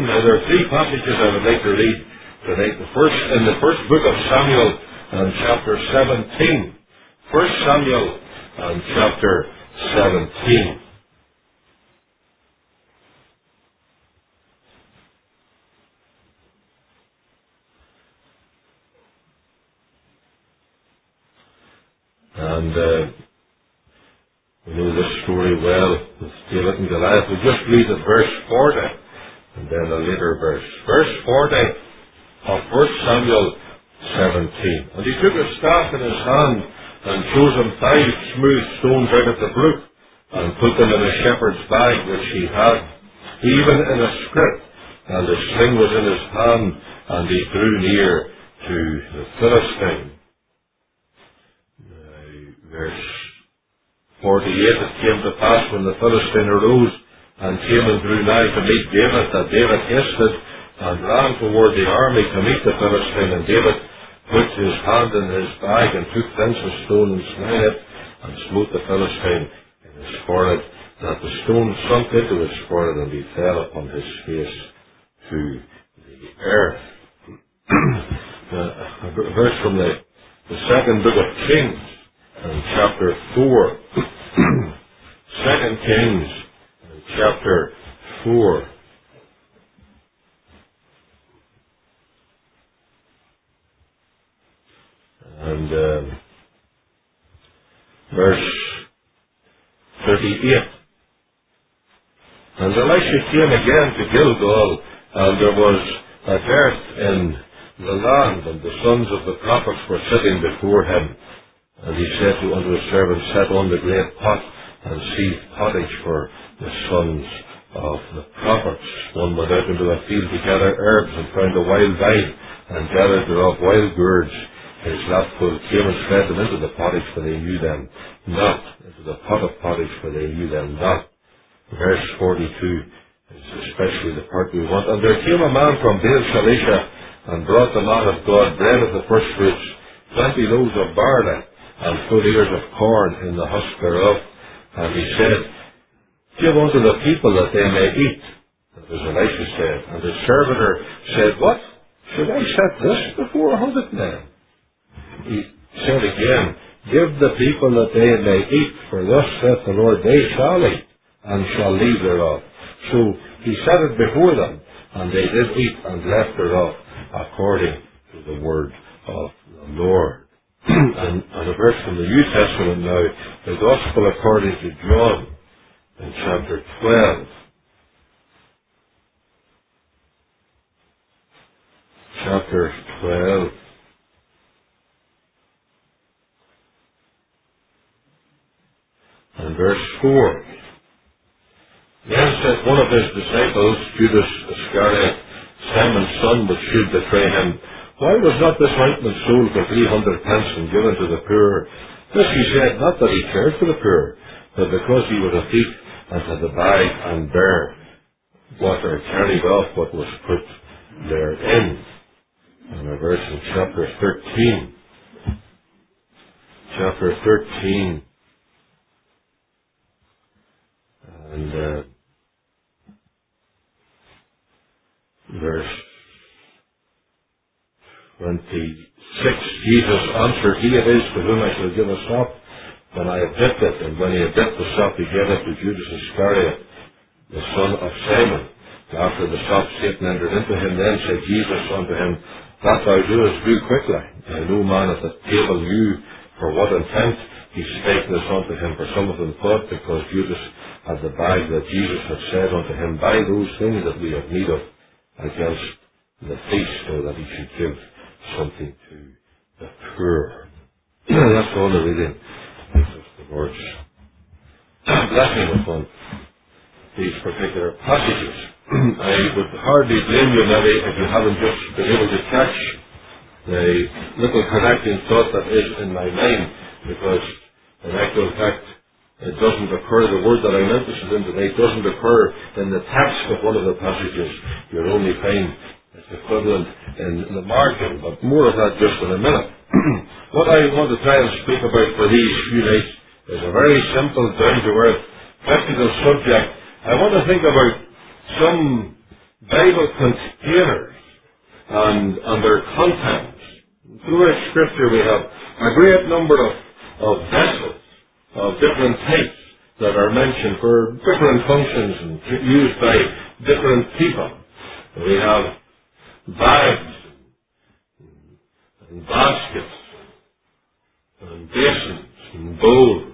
Now, there are three passages I would like to read tonight. In the first book of Samuel, and chapter 17. 1 Samuel, and chapter 17. And we know this story well, with David and Goliath. We just read at verse 40, and then a later verse. Verse 40 of 1 Samuel 17. And he took a staff in his hand, and chose him 5 smooth stones out of the brook, and put them in a shepherd's bag which he had, even in a scrip, and the sling was in his hand, and he drew near to the Philistine. Verse 48, it came to pass when the Philistine arose and came and drew nigh to meet David, that David hasted and ran toward the army to meet the Philistine. And David put his hand in his bag and took thence a stone and slang it, and smote the Philistine in his forehead, that the stone sunk into his forehead, and he fell upon his face to the earth. A verse from the second book of Kings, and chapter 4. 2 Kings, chapter 4. And verse 38. And Elisha came again to Gilgal, and there was a dearth in the land, and the sons of the prophets were sitting before him. And he said unto his servant, set on the great pot, and seethe pottage for the sons of the prophets. One went out into a field to gather herbs, and found a wild vine, and gathered thereof wild gourds. His lapful came and spread them into the pottage, for they knew them not. Into the pot of pottage, for they knew them not. Verse 42 is especially the part we want. And there came a man from Baal Shalisha, and brought the man of God bread of the first fruits, 20 loaves of barley, and full ears of corn in the husk thereof. And he said, give unto the people that they may eat. And as Elisha said, and the servitor said, what? Should I set this before 100 men? He said again, give the people that they may eat, for thus saith the Lord, they shall eat, and shall leave thereof. So he set it before them, and they did eat and left thereof, according to the word of the Lord. And a verse from the New Testament now, the Gospel according to John, in chapter 12. Chapter 12. And verse 4. Then said one of his disciples, Judas Iscariot, Simon's son, which should betray him, why was not this ointment sold for 300 pence and given to the poor? This he said, not that he cared for the poor, but because he was a thief, and had the bag and bare what, or carried off what was put therein. And a verse in chapter 13. Chapter 13. And verse 26, Jesus answered, he it is to whom I shall give a sop when I have dipped it. And when he had dipped the sop, he gave it to Judas Iscariot, the son of Simon. After the sop, Satan entered into him. Then said Jesus unto him, that thou doest, do quickly. Now no man at the table knew for what intent he spake this unto him. For some of them thought, because Judas had the bag, that Jesus had said unto him, buy those things that we have need of against the feast, so that he should give something to the poor. That's all the reading of the Lord's blessing upon these particular passages. I would hardly blame you, maybe, if you haven't just been able to catch the little connecting thought that is in my mind, because in actual fact it doesn't occur, the word that I'm interested in today doesn't occur in the text of one of the passages. You'll only find it's equivalent in the margin, but more of that just in a minute. What I want to try and speak about for these few nights is a very simple, down-to-earth, practical subject. I want to think about some Bible containers and their contents. Throughout Scripture we have a great number of vessels of different types that are mentioned for different functions and used by different people. We have bags and baskets and basins and bowls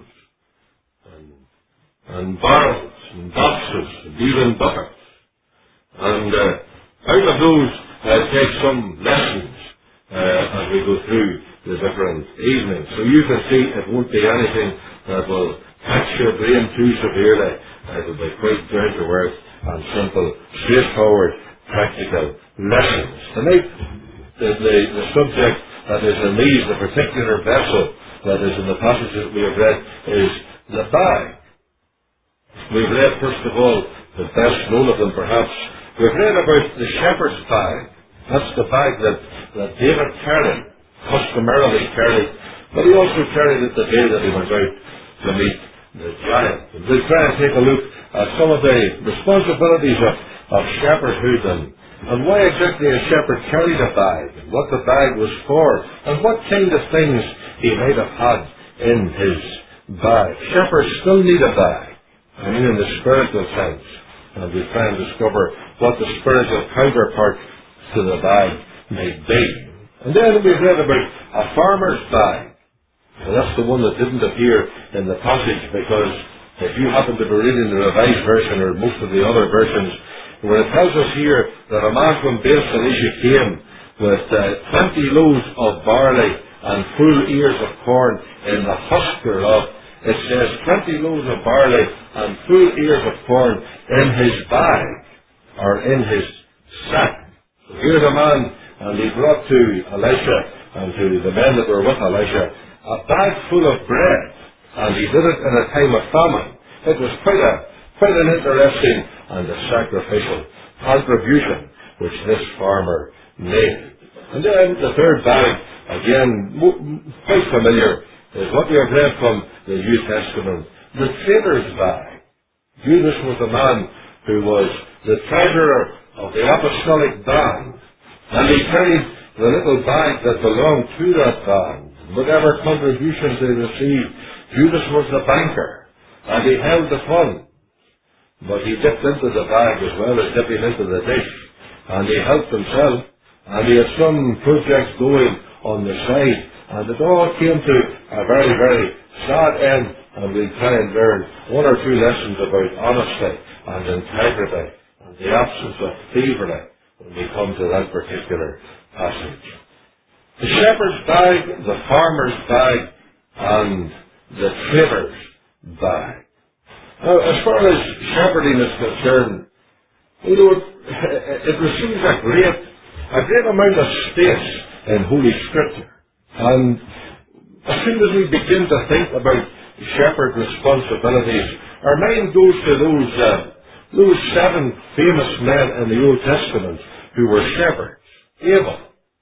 and barrels and boxes and even buckets. And out of those take some lessons as we go through the different evenings. So you can see it won't be anything that will tax your brain too severely. It will be quite down to earth and simple, straightforward, practical lessons. Tonight, the subject that is in these, the particular vessel that is in the passage that we have read, is the bag. We've read, first of all, the best known of them perhaps. We've read about the shepherd's bag. That's the bag that David carried, customarily carried, but he also carried it the day that he went out to meet the giant. And we'll try and take a look at some of the responsibilities of shepherdhood and why exactly a shepherd carried a bag, and what the bag was for, and what kind of things he might have had in his bag. Shepherds still need a bag, I mean in the spiritual sense, and we try and discover what the spiritual counterpart to the bag may be. And then we've read about a farmer's bag. And that's the one that didn't appear in the passage, because if you happen to be reading the Revised Version or most of the other versions, where it tells us here that a man from Bethsaida came with 20 loaves of barley and full ears of corn in the husk thereof. It says 20 loaves of barley and full ears of corn in his bag, or in his sack. So here's a man, and he brought to Elisha and to the men that were with Elisha a bag full of bread, and he did it in a time of famine. It was quite an interesting and a sacrificial contribution which this farmer made. And then the third bag, again, quite familiar, is what we have read from the New Testament, the trader's bag. Judas was a man who was the treasurer of the apostolic band, and he carried the little bag that belonged to that band. Whatever contributions they received, Judas was the banker, and he held the funds. But he dipped into the bag as well as dipping into the dish, and he helped himself, and he had some projects going on the side, and it all came to a very, very sad end, and we'll try and learn one or two lessons about honesty and integrity and the absence of thievery when we come to that particular passage. The shepherd's bag, the farmer's bag, and the trader's bag. Now, as far as shepherding is concerned, it receives a great amount of space in Holy Scripture. And as soon as we begin to think about shepherd responsibilities, our mind goes to those 7 famous men in the Old Testament who were shepherds: Abel,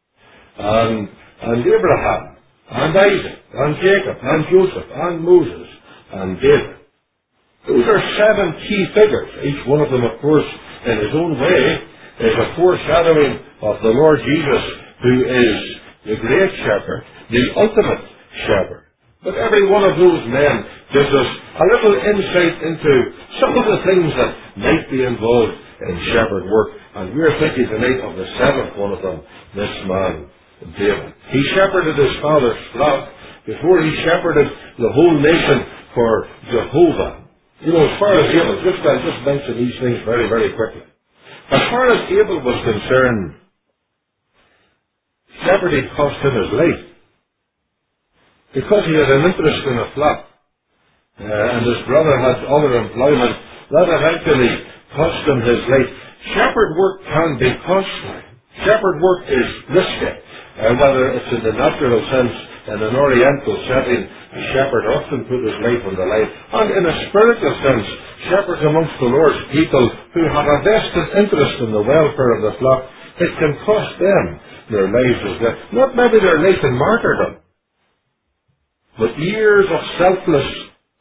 and Abraham, and Isaac, and Jacob, and Joseph, and Moses, and David. Those are 7 key figures. Each one of them, of course, in his own way, is a foreshadowing of the Lord Jesus, who is the great shepherd, the ultimate shepherd. But every one of those men gives us a little insight into some of the things that might be involved in shepherd work. And we're thinking tonight of the 7th one of them, this man, David. He shepherded his father's flock before he shepherded the whole nation for Jehovah. You know, as far as Abel, I'll just mention these things very, very quickly. As far as Abel was concerned, shepherding cost him his life, because he had an interest in a flock, and his brother had other employment. That eventually cost him his life. Shepherd work can be costly. Shepherd work is risky, whether it's in the natural sense, in an oriental setting. A shepherd often put his life on the line, and in a spiritual sense, shepherds amongst the Lord's people who have a vested interest in the welfare of the flock, it can cost them their lives as well. Not maybe their life in martyrdom, but years of selfless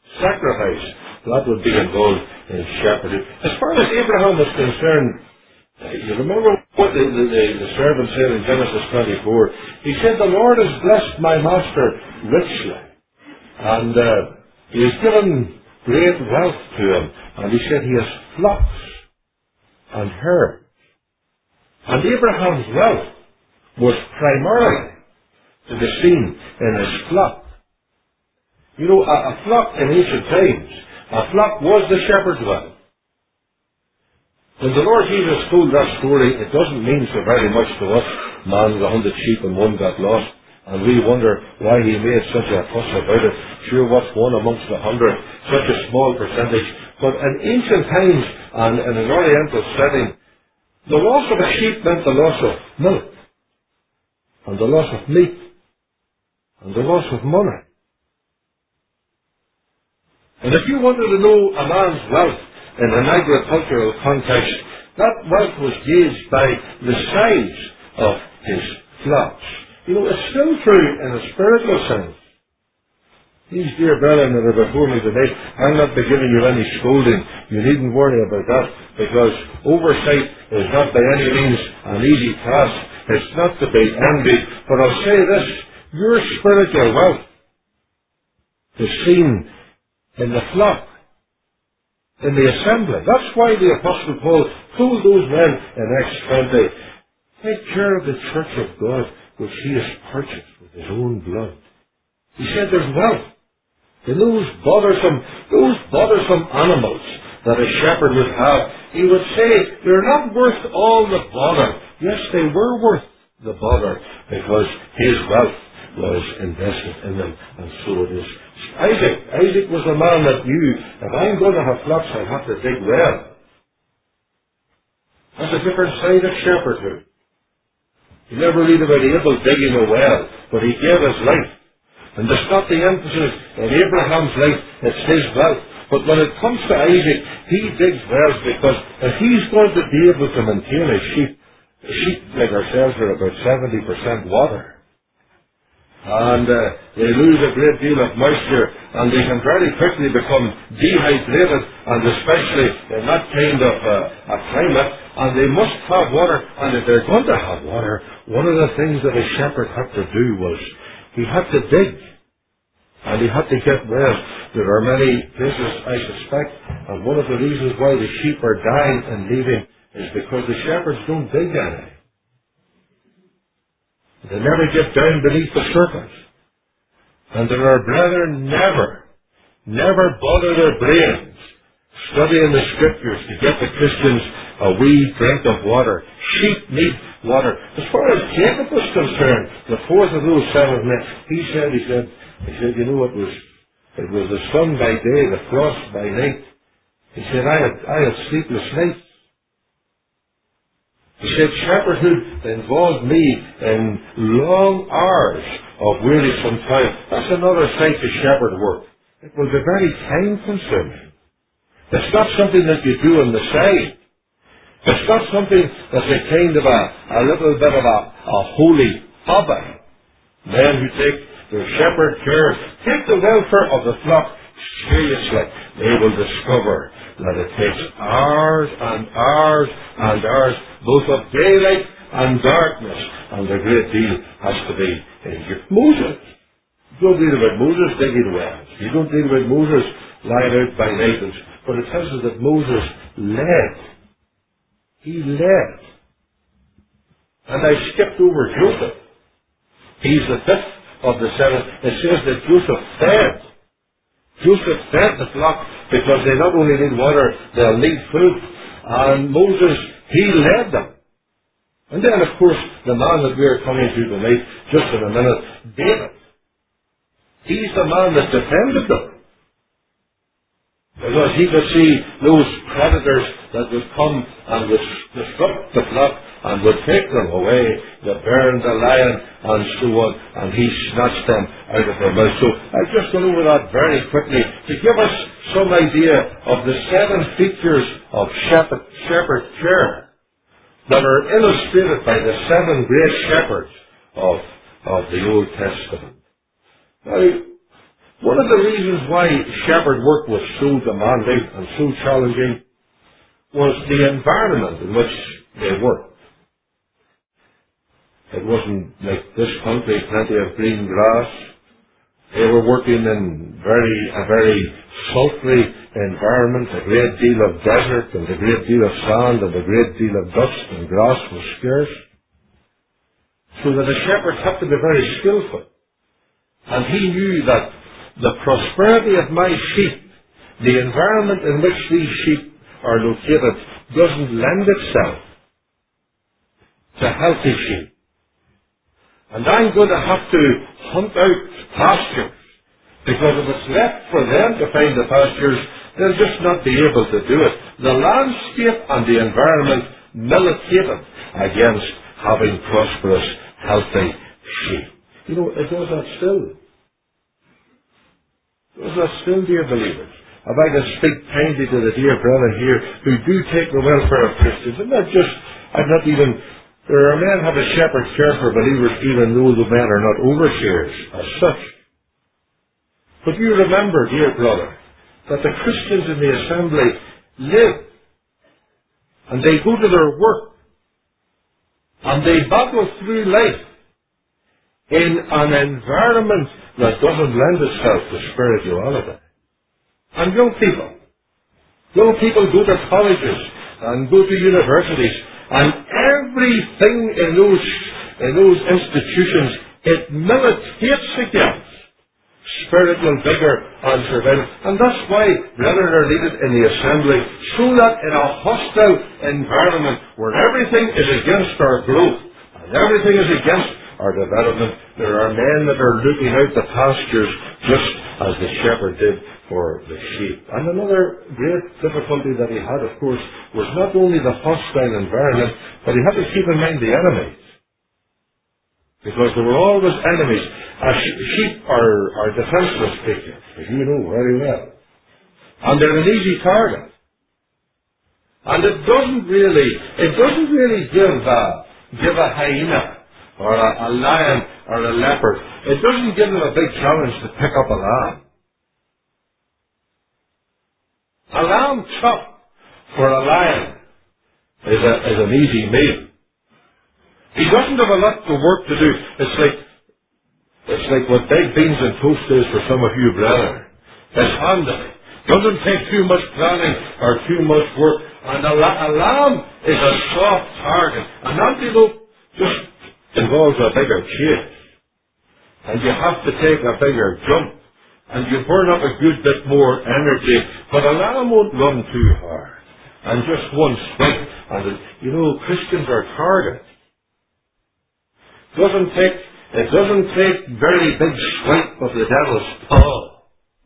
sacrifice that would be involved in shepherding. As far as Abraham was concerned, You remember what the servant said in Genesis 24? He said, the Lord has blessed my master richly. And he has given great wealth to him. And he said he has flocks and herds. And Abraham's wealth was primarily to be seen in his flock. You know, a flock in ancient times, a flock was the shepherd's wealth. When the Lord Jesus told that story, it doesn't mean so very much to us. Man with 100 sheep and one got lost. And we wonder why he made such a fuss about it. Sure, what's one amongst 100? Such a small percentage. But in ancient times and in an oriental setting, the loss of a sheep meant the loss of milk, and the loss of meat, and the loss of money. And if you wanted to know a man's wealth in an agricultural context, that wealth was gauged by the size of his flocks. You know, it's still true in a spiritual sense. These dear brethren that are before me today, I'll not be giving you any scolding. You needn't worry about that, because oversight is not by any means an easy task. It's not to be envied. But I'll say this, your spiritual wealth is seen in the flock, in the assembly. That's why the Apostle Paul told those men in Acts 20, take care of the church of God, which he has purchased with his own blood. He said there's wealth in those bothersome animals that a shepherd would have. He would say they're not worth all the bother. Yes, they were worth the bother, because his wealth was invested in them, and so it is. Isaac was a man that knew, if I'm going to have flocks, I have to dig well. That's a different side of shepherdhood. You never read about Abel digging a well, but he gave his life. And that's not the emphasis in Abraham's life, it's his wealth. But when it comes to Isaac, he digs wells, because if he's going to be able to maintain his sheep like ourselves are about 70% water. And they lose a great deal of moisture, and they can very quickly become dehydrated, and especially in that kind of a climate, and they must have water. And if they're going to have water, one of the things that a shepherd had to do was he had to dig, and he had to get wells. There are many places, I suspect, and one of the reasons why the sheep are dying and leaving is because the shepherds don't dig any. They never get down beneath the surface. And there are brethren never bother their brains studying the scriptures to get the Christians a wee drink of water. Sheep need water. As far as Jacob was concerned, the fourth of those 7 men, he said, you know, it was the sun by day, the frost by night. He said, I had sleepless nights. He said, shepherdhood involved me in long hours of wearisome time. That's another side to shepherd work. It will be very time consuming. It's not something that you do on the side. It's not something that's a kind of a little bit of a holy hobby. Men who take their shepherd care, take the welfare of the flock seriously, they will discover that it takes hours and hours and hours, both of daylight and darkness, and a great deal has to be in Moses. You don't read about Moses digging wells. You don't read about Moses lying out by night. But it tells us that Moses led. He led. And I skipped over Joseph. He's the 5th of the 7. It says that Joseph fed. Joseph fed the flock, because they not only need water, they'll need food. And Moses, he led them. And then, of course, the man that we're coming to tonight, just in a minute, David. He's the man that defended them. Because he could see those predators that would come and would disrupt the flock and would take them away, the bear and the lion and so on, and he snatched them out of their mouth. So I've just gone over that very quickly to give us some idea of the 7 features of shepherd care that are illustrated by the 7 great shepherds of the Old Testament. Now, one of the reasons why shepherd work was so demanding and so challenging was the environment in which they worked. It wasn't like this country, plenty of green grass. They were working in a very sultry environment, a great deal of desert and a great deal of sand and a great deal of dust, and grass was scarce. So that a shepherd had to be very skillful. And he knew that the prosperity of my sheep, the environment in which these sheep are located, doesn't lend itself to healthy sheep. And I'm going to have to hunt out pastures, because if it's left for them to find the pastures, they'll just not be able to do it. The landscape and the environment militated against having prosperous, healthy sheep. You know, it does that still. It does that still, dear believers. If I can speak kindly to the dear brethren here who do take the welfare of Christians, and there are men who have a shepherd's care for believers even though the men are not overseers as such. But you remember, dear brother, that the Christians in the assembly live, and they go to their work, and they battle through life in an environment that doesn't lend itself to spirituality. And young people go to colleges and go to universities, and everything in those institutions, it militates against spiritual vigor and surveillance. And that's why brethren are needed in the assembly, so that in a hostile environment where everything is against our growth and everything is against our development, there are men that are looking out the pastures just as the shepherd did for the sheep. And another great difficulty that he had, of course, was not only the hostile environment, but he had to keep in mind the enemies. Because there were always enemies. Sheep are defenseless creatures, as you know very well. And they're an easy target. And it doesn't really give a hyena or a lion or a leopard. It doesn't give them a big challenge to pick up a lamb. A lamb chopped for a lion is an easy meal. He doesn't have a lot of work to do. It's like what baked beans and toast is for some of you brethren. It's handy. Doesn't take too much planning or too much work. And a lamb is a soft target. An antelope just involves a bigger chase. And you have to take a bigger jump. And you burn up a good bit more energy. But a lamb won't run too hard. And just one swing. And Christians are targets. It doesn't take very big swipe of the devil's paw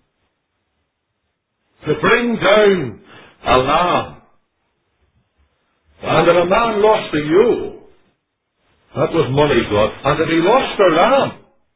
to bring down a lamb. And if a man lost a ewe, that was money got. And if he lost a lamb,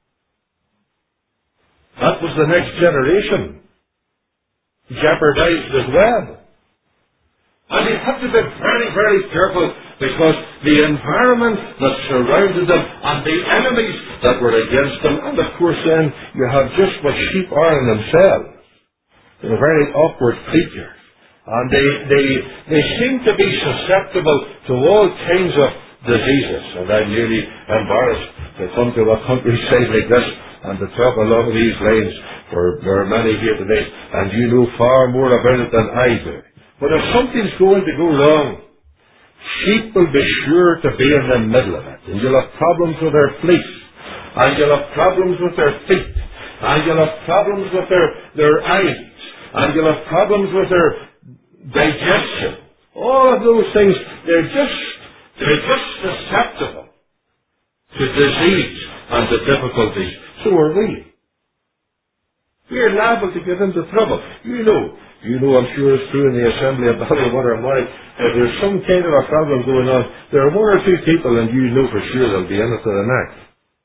that was the next generation jeopardized as well. And he had to be very, very careful, because the environment that surrounded them and the enemies that were against them, and of course then you have just what sheep are in themselves. They're very awkward creatures. And they seem to be susceptible to all kinds of diseases. And I'm really embarrassed to come to a countryside like this and to talk along these lines, for there are many here today, and you know far more about it than I do. But if something's going to go wrong, sheep will be sure to be in the middle of it. And you'll have problems with their fleece. And you'll have problems with their feet. And you'll have problems with their eyes. And you'll have problems with their digestion. All of those things, they're just susceptible to disease and to difficulties. So are we. We're liable to get into trouble. You know, I'm sure it's true in the assembly of Ballywater and Moy. If there's some kind of a problem going on, there are one or two people, and you know for sure they'll be in it to the next.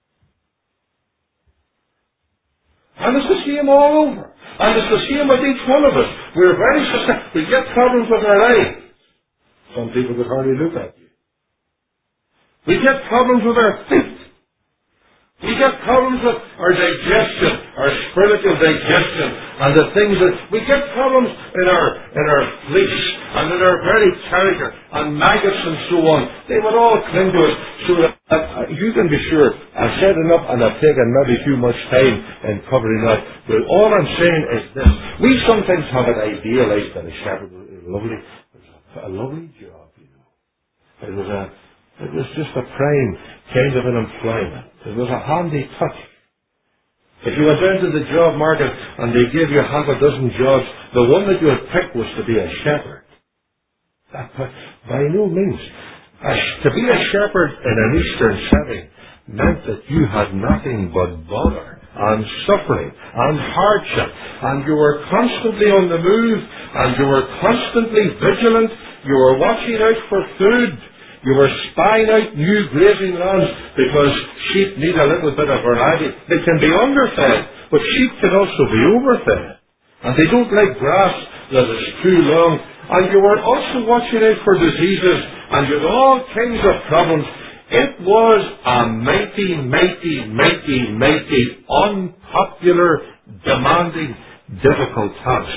And it's the same all over. And it's the same with each one of us. We're very susceptible. We get problems with our eyes. Some people could hardly look at you. We get problems with our feet. We get problems with our digestion, our spiritual digestion, and the things that we get problems in our flesh, and in our very character, and maggots and so on. They would all cling to us. So that you can be sure, I've said enough and I've taken maybe too much time in covering that. But all I'm saying is this. We sometimes have it idealized that a shepherd is lovely. It was a lovely job, you know. It was just a prime kind of an employment. It was a handy touch. If you went down to the job market and they gave you half a dozen jobs, the one that you would pick was to be a shepherd. By no means. To be a shepherd in an Eastern setting meant that you had nothing but bother and suffering and hardship, and you were constantly on the move, and you were constantly vigilant. You were watching out for food. You were spying out new grazing lands, because sheep need a little bit of variety. They can be underfed, but sheep can also be overfed. And they don't like grass that is too long. And you were also watching out for diseases, and you had all kinds of problems. It was a mighty, mighty, mighty, mighty, unpopular, demanding, difficult task.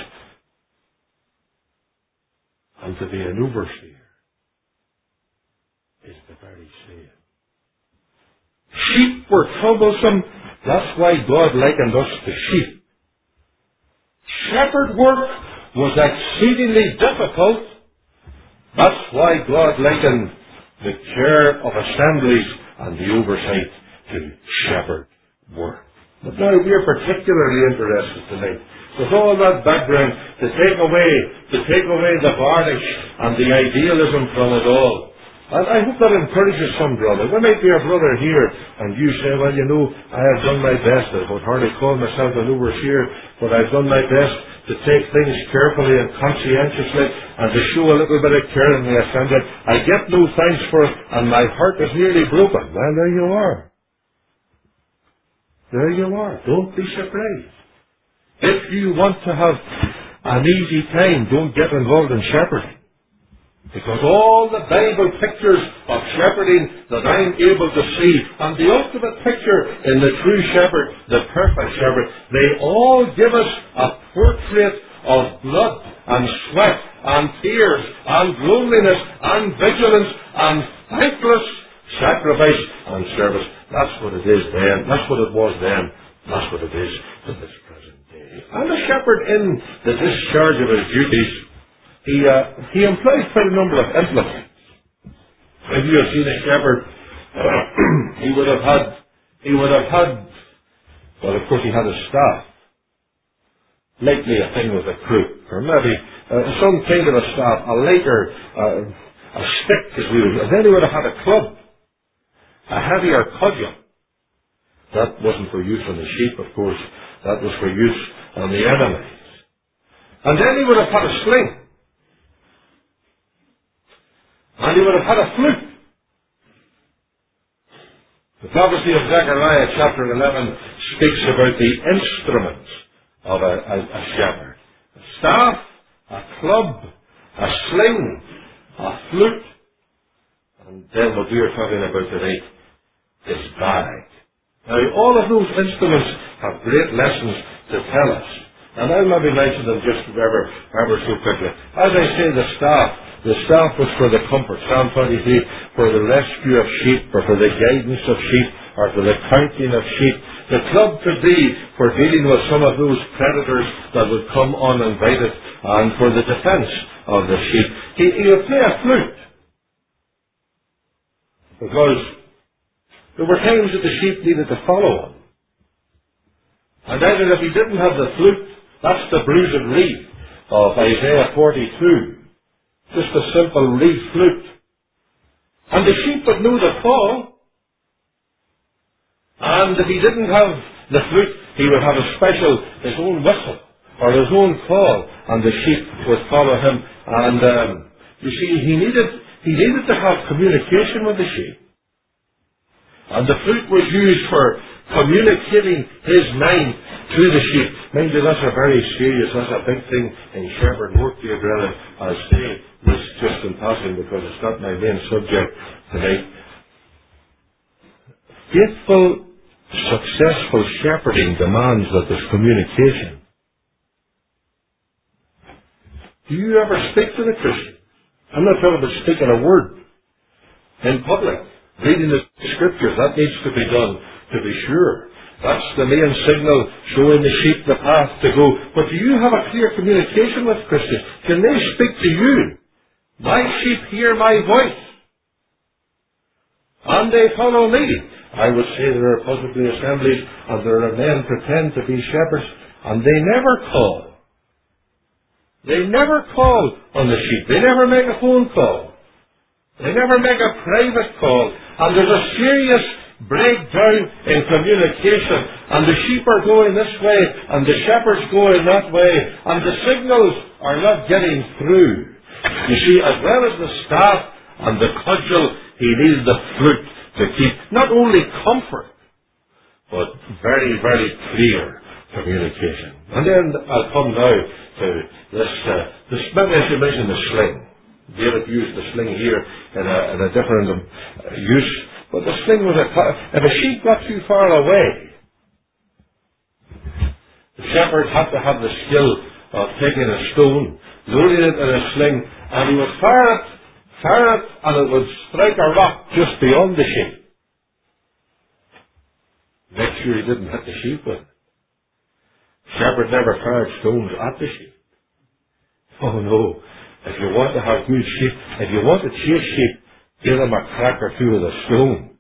And to be an overseer is the very same. Sheep were troublesome. That's why God likened us to sheep. Shepherd work was exceedingly difficult. That's why God likened the care of assemblies and the oversight to shepherd work. But now we are particularly interested tonight, with all that background, to take away the varnish and the idealism from it all. And I hope that encourages some brother. There might be a brother here, and you say, well, you know, I have done my best. I would hardly call myself an overseer, but I've done my best to take things carefully and conscientiously, and to show a little bit of care in the assembly. I get no thanks for it, and my heart is nearly broken. Well, there you are. There you are. Don't be surprised. If you want to have an easy time, don't get involved in shepherding. Because all the Bible pictures of shepherding that I'm able to see, and the ultimate picture in the true shepherd, the perfect shepherd, they all give us a portrait of blood and sweat and tears and loneliness and vigilance and thankless sacrifice and service. That's what it is then. That's what it was then. That's what it is in this present day. And the shepherd, in the discharge of his duties, he employs quite a number of implements. If you have seen a shepherd, he would have had, well, of course he had a staff. Likely a thing with a crook, or maybe some kind of a staff, a lighter, a stick, as we would. And then he would have had a club, a heavier cudgel. That wasn't for use on the sheep, of course. That was for use on the enemies. And then he would have had a sling. And he would have had a flute. The prophecy of Zechariah chapter 11 speaks about the instruments of a shepherd. A staff, a club, a sling, a flute, and then what we are talking about tonight is bag. Now all of those instruments have great lessons to tell us. And I'll maybe mention them just ever so quickly. As I say, the staff was for the comfort, Psalm 23, for the rescue of sheep, or for the guidance of sheep, or for the counting of sheep. The club could be for dealing with some of those predators that would come uninvited, and for the defense of the sheep. He would play a flute, because there were times that the sheep needed to follow him. And then if he didn't have the flute, that's the bruised reed of Isaiah 42. Just a simple reed flute. And the sheep would know the call. And if he didn't have the flute, he would have his own whistle, or his own call, and the sheep would follow him. And you see, he needed to have communication with the sheep. And the flute was used for communicating his mind to the sheep. Mind you, that's a big thing in shepherd work, dear brethren. I'll say this just in passing because it's not my main subject tonight. Faithful, successful shepherding demands that there's communication. Do you ever speak to the Christian? I'm not talking about speaking a word in public. Reading the scriptures, that needs to be done, to be sure. That's the main signal, showing the sheep the path to go. But do you have a clear communication with Christians? Can they speak to you? My sheep hear my voice, and they follow me. I would say there are possibly assemblies, and there are men pretend to be shepherds, and they never call. They never call on the sheep. They never make a phone call. They never make a private call. And there's a serious breakdown in communication. And the sheep are going this way, and the shepherd's going that way, and the signals are not getting through. You see, as well as the staff and the cudgel, he needs the fruit to keep not only comfort, but very, very clear communication. And then I'll come now to this, maybe I should mention the sling. David used the sling here in a different use, but the sling was if a sheep got too far away, the shepherd had to have the skill of taking a stone, loading it in a sling, and he would fire it, and it would strike a rock just beyond the sheep. Make sure he didn't hit the sheep with it. Shepherd never fired stones at the sheep. Oh no. If you want to have good sheep, if you want to chase sheep, give them a crack or two with a stone.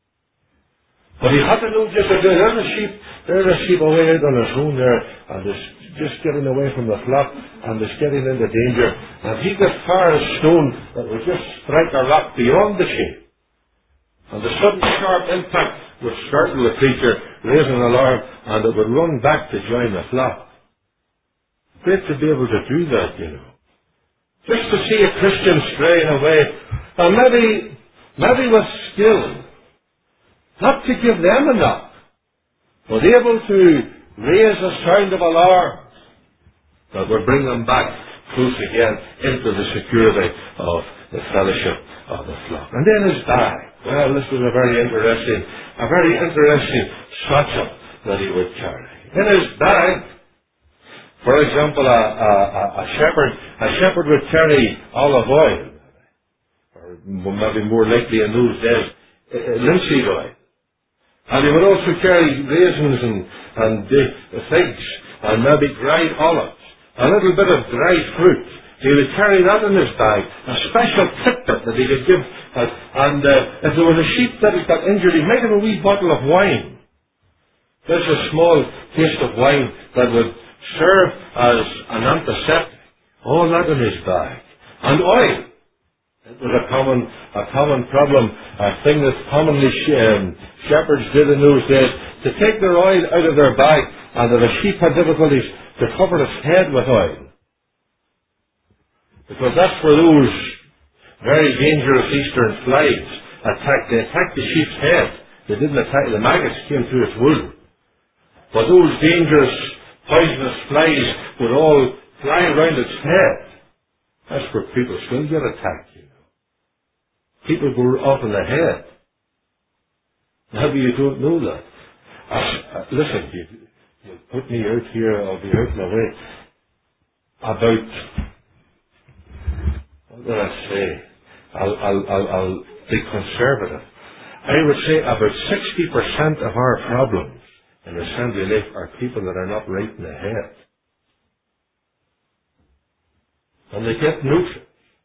But he had to know just that there's a sheep away out on his own there, and it's just getting away from the flock, and it's getting into danger. And he could fire a stone that would just strike a rock beyond the sheep. And the sudden sharp impact would startle the creature, raise an alarm, and it would run back to join the flock. Great to be able to do that, you know. Just to see a Christian straying away, and maybe with skill, not to give them a knock, but able to raise a sound of alarm that would bring them back close again into the security of the fellowship of the flock. And then his bag. Well, this was a very interesting satchel that he would carry. In his bag, for example, a shepherd would carry olive oil, or maybe more likely in those days, linseed oil. And he would also carry raisins and figs, and maybe dried olives, a little bit of dried fruit. He would carry that in his bag, a special tidbit that he could give. And if there was a sheep that got injured, he might have a wee bottle of wine. There's a small taste of wine that would serve as an antiseptic. All that in his bag. And oil. It was a common problem, a thing that commonly shepherds did in those days, to take their oil out of their bag, and if a sheep had difficulties, to cover its head with oil. Because that's where those very dangerous eastern flies attacked. They attacked the sheep's head. They didn't attack, the maggots came through its wool. But those dangerous, poisonous flies would all fly around its head. That's where people still get attacked, you know. People go off in the head. Maybe you don't know that. Listen, you put me out here, I'll be out my way. About, what will I say? I'll be conservative. I would say about 60% of our problems in assembly life are people that are not right in the head. And they get notions.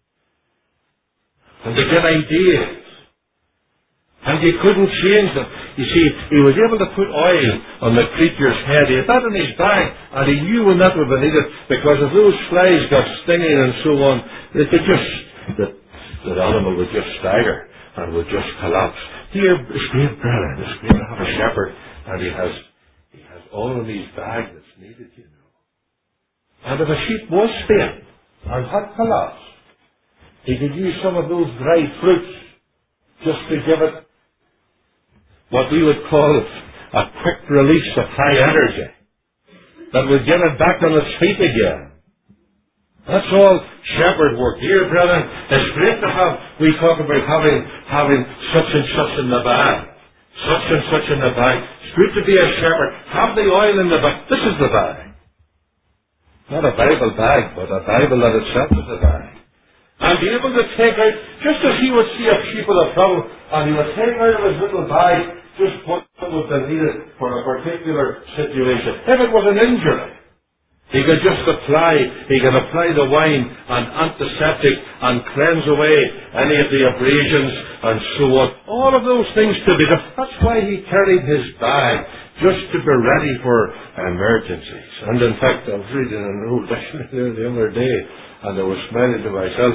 And they get ideas. And you couldn't change them. You see, he was able to put oil on the creature's head. He had that in his bag, and he knew when that would be needed, because if those flies got stinging and so on, they could just, the animal would just stagger and would just collapse. Dear, it's great, brother, it's great to have a shepherd, and he has all in his bag that's needed, you know. And if a sheep was faint and had collapsed, he could use some of those dried fruits just to give it what we would call a quick release of high energy that would get it back on its feet again. That's all shepherd work. Here, brethren, it's great to have, we talk about having such and such in the bag. Such and such in the bag. It's good to be a shepherd. Have the oil in the bag. This is the bag. Not a Bible bag, but a Bible that itself is a bag. And be able to take out, just as he would see a sheep with a problem, and he would take out of his little bag just what would be needed for a particular situation. If it was an injury, he could just he could apply the wine and antiseptic and cleanse away any of the abrasions and so on. All of those things to be done. That's why he carried his bag, just to be ready for emergencies. And in fact, I was reading an old dictionary the other day, and I was smiling to myself.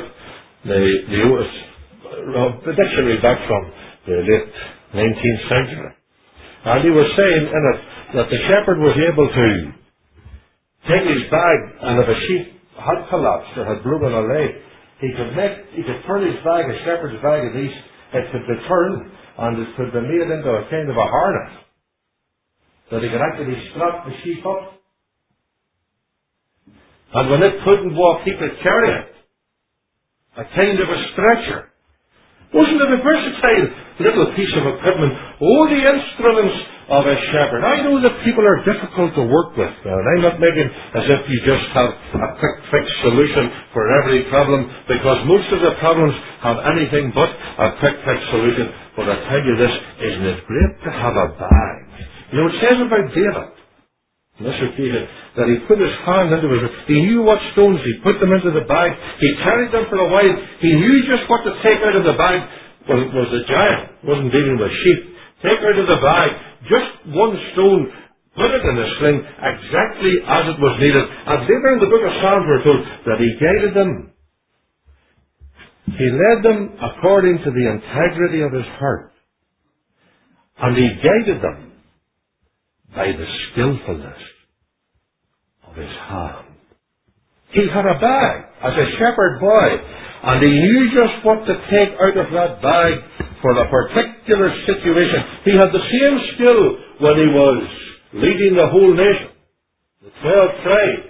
The dictionary back from the late 19th century. And he was saying in it that the shepherd was able to take his bag, and if a sheep had collapsed or had broken a leg, he could turn his bag, a shepherd's bag at least, it could be turned, and it could be made into a kind of a harness, that he could actually strap the sheep up. And when it couldn't walk, he could carry it. A kind of a stretcher. Wasn't it a versatile little piece of equipment? Oh, the instruments of a shepherd. I know that people are difficult to work with, and I'm not making as if you just have a quick fix solution for every problem, because most of the problems have anything but a quick fix solution. But I tell you this, isn't it great to have a bag? You know, it says about David, on this occasion, that he put his hand into his... He knew what stones, he put them into the bag, he carried them for a while, he knew just what to take out of the bag. Was the giant, wasn't dealing with sheep. Take out of the bag, just one stone, put it in a sling, exactly as it was needed. And later in the book of Psalms we're told that he guided them. He led them according to the integrity of his heart. And he guided them by the skillfulness of his hand. He had a bag as a shepherd boy, and he knew just what to take out of that bag for a particular situation. He had the same skill when he was leading the whole nation, the 12 tribes.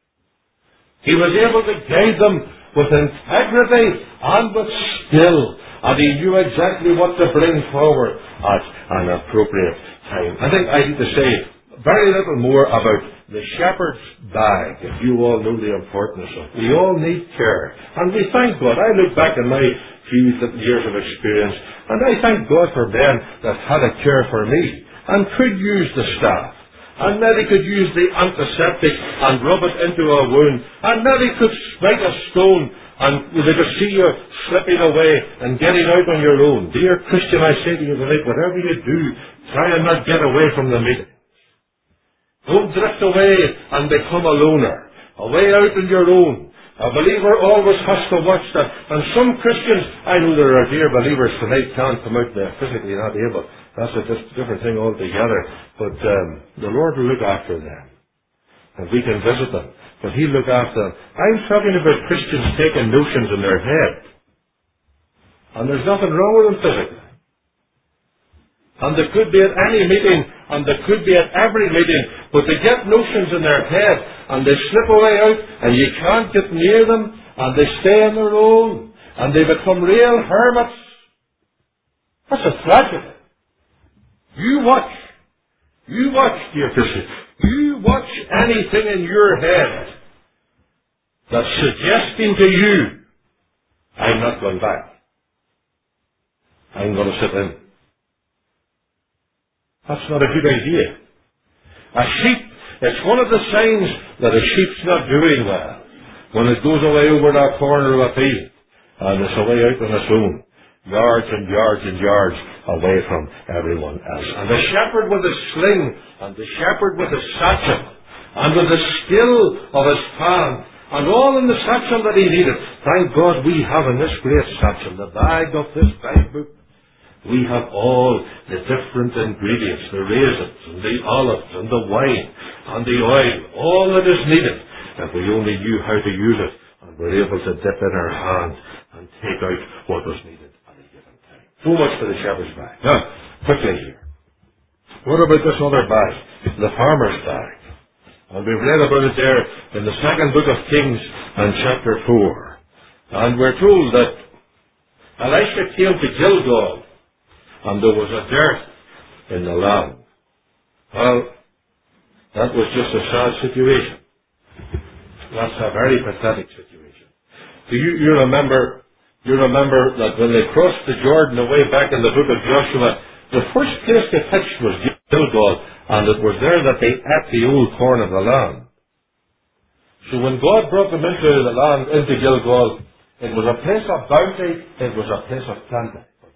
He was able to guide them with integrity and with skill, and he knew exactly what to bring forward at an appropriate time. I think I need to say very little more about the shepherd's bag, if you all know the importance of it. We all need care. And we thank God. I look back in my few years of experience, and I thank God for men that had a care for me and could use the staff. And maybe could use the antiseptic and rub it into a wound. And maybe could smite a stone and they could see you slipping away and getting out on your own. Dear Christian, I say to you tonight, whatever you do, try and not get away from the meeting. Don't drift away and become a loner. Away out on your own. A believer always has to watch that. And some Christians, I know there are dear believers tonight can't come out there physically not able. That's a different thing altogether. But the Lord will look after them. And we can visit them. But He'll look after them. I'm talking about Christians taking notions in their head. And there's nothing wrong with them physically. And they could be at any meeting, and they could be at every meeting, but they get notions in their head, and they slip away out, and you can't get near them, and they stay on their own, and they become real hermits. That's a tragedy. You watch, dear Christian, you watch anything in your head that's suggesting to you, I'm not going back. I'm going to sit in. That's not a good idea. A sheep, it's one of the signs that a sheep's not doing well. When it goes away over that corner of a field, and it's away out on its own, yards and yards and yards away from everyone else. And the shepherd with his sling, and the shepherd with his satchel, and with the skill of his hand, and all in the satchel that he needed. Thank God we have in this great satchel, the bag of this Bible. We have all the different ingredients, the raisins, and the olives, and the wine, and the oil, all that is needed, if we only knew how to use it, and were able to dip in our hand and take out what was needed at a given time. So much for the shepherd's bag. Now, quickly here. What about this other bag? The farmer's bag. And we've read about it there in the second book of Kings and chapter 4. And we're told that Elisha came to Gilgal, and there was a dearth in the land. Well, that was just a sad situation. That's a very pathetic situation. Do you remember that when they crossed the Jordan away back in the book of Joshua, the first place they pitched was Gilgal, and it was there that they ate the old corn of the land. So when God brought them into the land, into Gilgal, it was a place of bounty, it was a place of plenty. But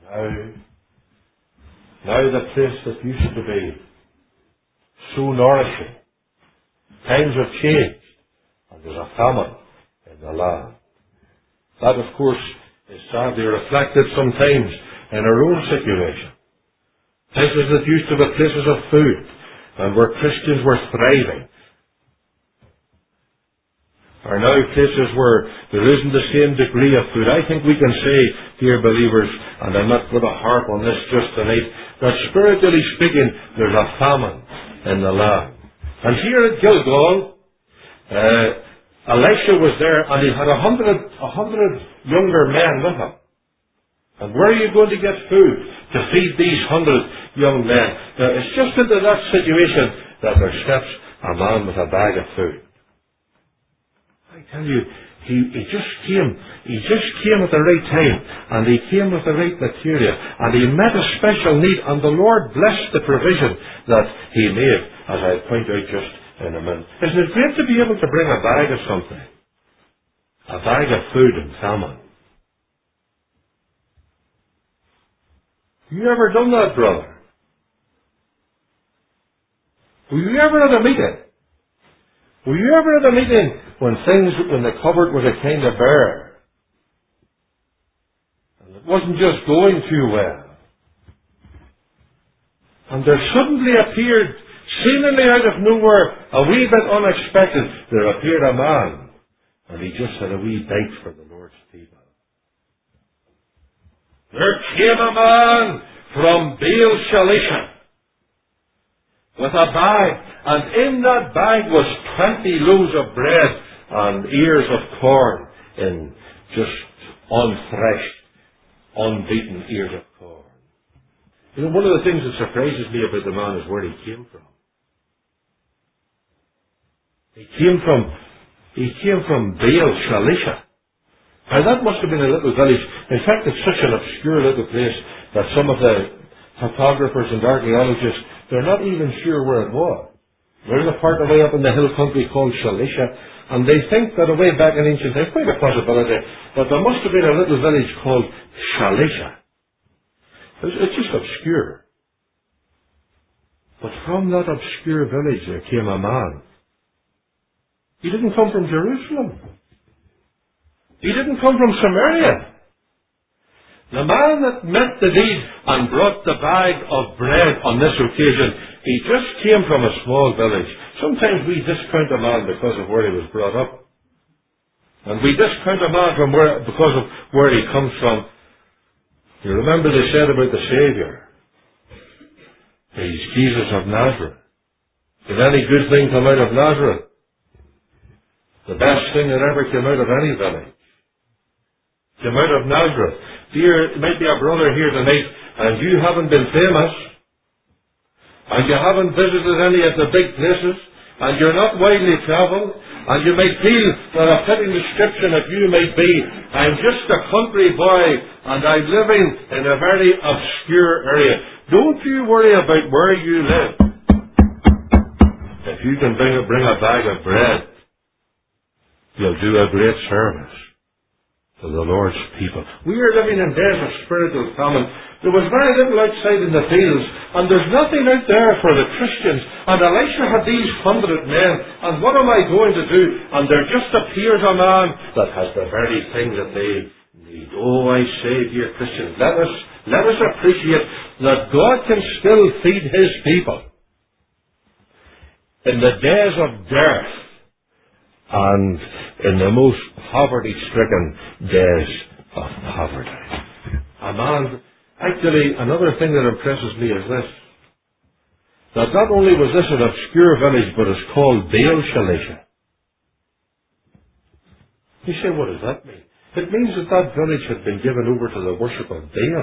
now the place that used to be so nourishing, times have changed, and there's a famine in the land. That, of course, is sadly reflected sometimes in our own situation. Places that used to be places of food, and where Christians were thriving, are now places where there isn't the same degree of food. I think we can say, dear believers, and I'm not going to harp on this just tonight, that spiritually speaking, there's a famine in the land. And here at Gilgal, Elisha was there, and he had 100 younger men with him. And where are you going to get food to feed these 100 young men? Now, it's just into that situation that there steps a man with a bag of food. I tell you, he just came at the right time, and he came with the right material, and he met a special need, and the Lord blessed the provision that he made, as I'll point out just in a minute. Isn't it great to be able to bring a bag of something? A bag of food in famine. You ever done that, brother? Were you ever at a meeting? Were you ever at a meeting when the cupboard was a kind of bare? And it wasn't just going too well. And there suddenly appeared, seemingly out of nowhere, a wee bit unexpected, there appeared a man. And he just had a wee bite for the Lord's people. There came a man from Baal Shalisha with a bag, and in that bag was 20 loaves of bread and ears of corn in just unthreshed, unbeaten ears of corn. You know, one of the things that surprises me about the man is where he came from. He came from Baal Shalisha. Now that must have been a little village. In fact, it's such an obscure little place that some of the topographers and archaeologists, they're not even sure where it was. There's a part away up in the hill country called Shalisha, and they think that away back in ancient times, quite a possibility, that there must have been a little village called Shalisha. It's just obscure. But from that obscure village there came a man. He didn't come from Jerusalem. He didn't come from Samaria. The man that met the need and brought the bag of bread on this occasion, he just came from a small village. Sometimes we discount a man because of where he was brought up. And we discount a man because of where he comes from. You remember they said about the Saviour, he's Jesus of Nazareth. Did any good thing come out of Nazareth? The best thing that ever came out of any village came out of Nazareth. Dear, it might be a brother here tonight, and you haven't been famous, and you haven't visited any of the big places, and you're not widely travelled, and you might feel that a fitting description of you might be, I'm just a country boy, and I'm living in a very obscure area. Don't you worry about where you live. If you can bring a bag of bread, you'll do a great service to the Lord's people. We are living in days of spiritual famine. There was very little outside in the fields, and there's nothing out there for the Christians. And Elisha had these 100 men, and what am I going to do? And there just appears a man that has the very thing that they need. Oh, I say, dear Christians, let us appreciate that God can still feed His people in the days of dearth and in the most poverty-stricken days of poverty. Actually, another thing that impresses me is this, that not only was this an obscure village, but it's called Baal Shalisha. You say, what does that mean? It means that that village had been given over to the worship of Baal.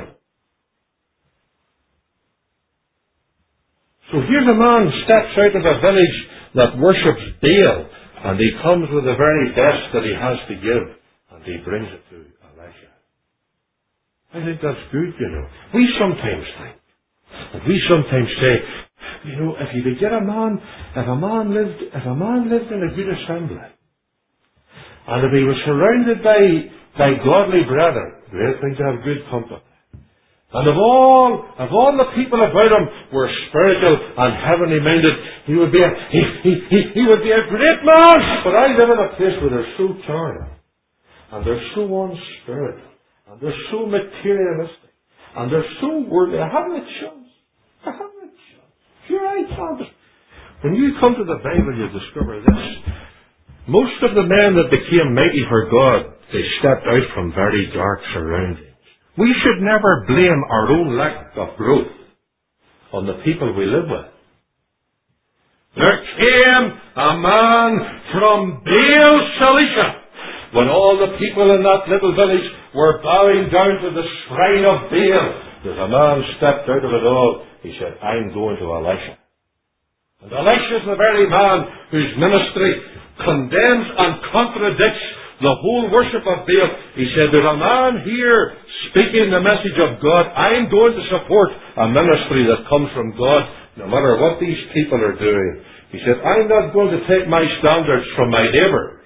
So here's a man steps out of a village that worships Baal, And he comes with the very best that he has to give, and he brings it to Elisha. I think that's good, you know. We sometimes think, and we sometimes say, you know, if you could get if a man lived in a good assembly, and if he was surrounded by godly brethren, great thing to have good company. And if all the people about him were spiritual and heavenly minded, he would be a great man. But I live in a place where they're so carnal, and they're so unspiritual, and they're so materialistic, and they're so worldly. I haven't a chance. Here I can't. When you come to the Bible, you discover this. Most of the men that became mighty for God, they stepped out from very dark surroundings. We should never blame our own lack of growth on the people we live with. There came a man from Baal Shalisha, when all the people in that little village were bowing down to the shrine of Baal. There's a man stepped out of it all. He said, I'm going to Elisha. And Elisha is the very man whose ministry condemns and contradicts the whole worship of Baal. He said, there's a man here speaking the message of God. I'm going to support a ministry that comes from God, no matter what these people are doing. He said, I'm not going to take my standards from my neighbour.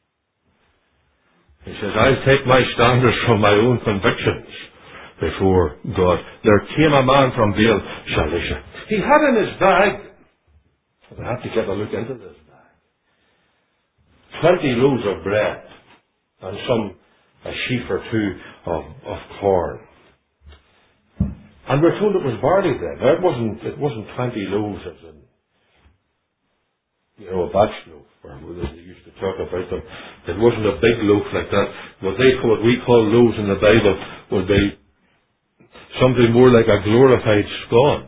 He says, I'll take my standards from my own convictions before God. There came a man from Baal Shalisha. He had in his bag, I have to get a look into this bag, 20 loaves of bread and a sheaf or two of corn. And we're told it was barley bread. Now, it wasn't 20 loaves as in, you know, a batch loaf, or they used to talk about them. It wasn't a big loaf like that. What we call loaves in the Bible would be something more like a glorified scone.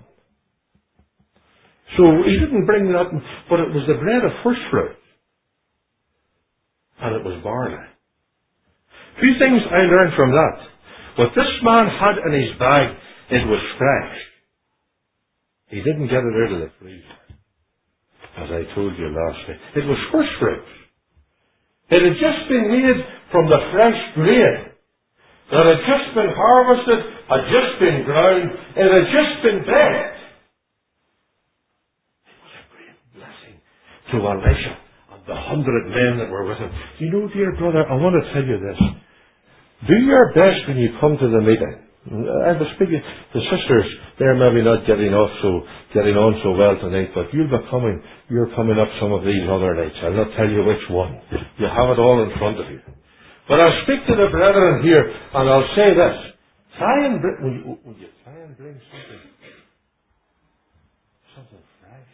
So he didn't bring that, but it was the bread of first fruit. And it was barley. Few things I learned from that. What this man had in his bag, it was fresh. He didn't get it out of the freezer, as I told you last week. It was first fruit. It had just been made from the fresh grain that had just been harvested, had just been ground, it had just been baked. It was a great blessing to Elisha and the 100 men that were with him. You know, dear brother, I want to tell you this. Do your best when you come to the meeting. I was speaking to sisters, they're maybe not getting on so well tonight, but you're coming up some of these other nights. I'll not tell you which one. You have it all in front of you. But I'll speak to the brethren here, and I'll say this. Will you try and bring something fresh?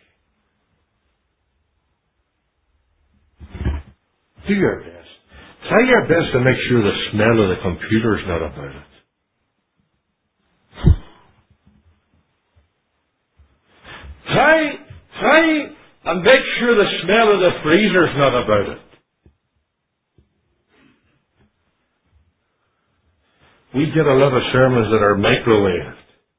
Do your best. Try your best to make sure the smell of the computer's not about it. Try and make sure the smell of the freezer's not about it. We get a lot of sermons that are microwaved.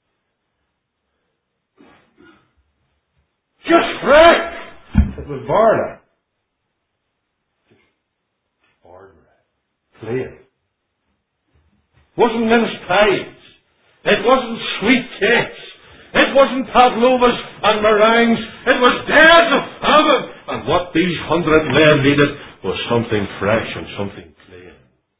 Just fresh! It was barley. Just ordinary. Plain. Wasn't minced pies. It wasn't sweet cakes. It wasn't pavlovas and meringues. It was days of famine. And what these 100 men needed was something fresh and something plain.